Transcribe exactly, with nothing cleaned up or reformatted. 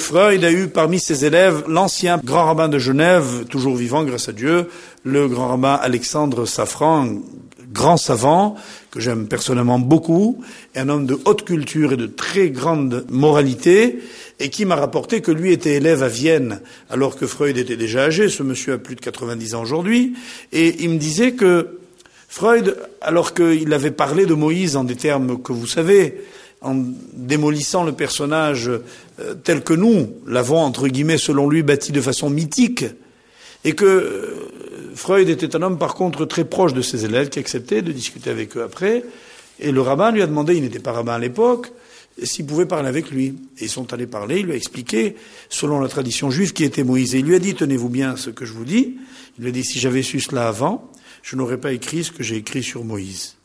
Freud a eu parmi ses élèves l'ancien grand rabbin de Genève, toujours vivant grâce à Dieu, le grand rabbin Alexandre Safran, grand savant, que j'aime personnellement beaucoup, et un homme de haute culture et de très grande moralité, et qui m'a rapporté que lui était élève à Vienne, alors que Freud était déjà âgé. Ce monsieur a plus de quatre-vingt-dix ans aujourd'hui, et il me disait que Freud, alors qu'il avait parlé de Moïse en des termes que vous savez, en démolissant le personnage euh, tel que nous l'avons, entre guillemets, selon lui, bâti de façon mythique, et que euh, Freud était un homme, par contre, très proche de ses élèves, qui acceptait de discuter avec eux après, et le rabbin lui a demandé, il n'était pas rabbin à l'époque, s'il pouvait parler avec lui. Et ils sont allés parler, il lui a expliqué, selon la tradition juive, qui était Moïse. Et il lui a dit, tenez-vous bien ce que je vous dis, il lui a dit, si j'avais su cela avant, je n'aurais pas écrit ce que j'ai écrit sur Moïse.